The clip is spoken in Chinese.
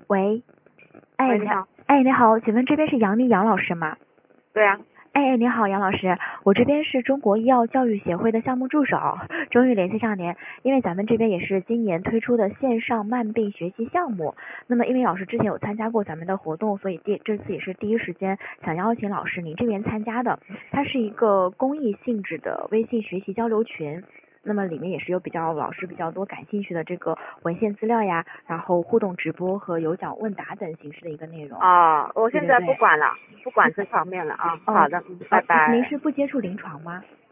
喂，哎， 喂，你好。 你好，请问这边是杨丽杨老师吗？ 对啊。 你好，杨老师，我这边是中国医药教育协会的项目助手，终于联系上您，因为咱们这边也是今年推出的线上慢病学习项目。那么因为老师之前有参加过咱们的活动，所以这次也是第一时间想邀请老师您这边参加的。它是一个公益性质的微信学习交流群。那么里面也是有老师比较多感兴趣的这个文献资料呀，然后互动直播和有奖问答等形式的一个内容。 我现在不管了，不管这方面了啊。好的，拜拜。 您是不接触临床吗？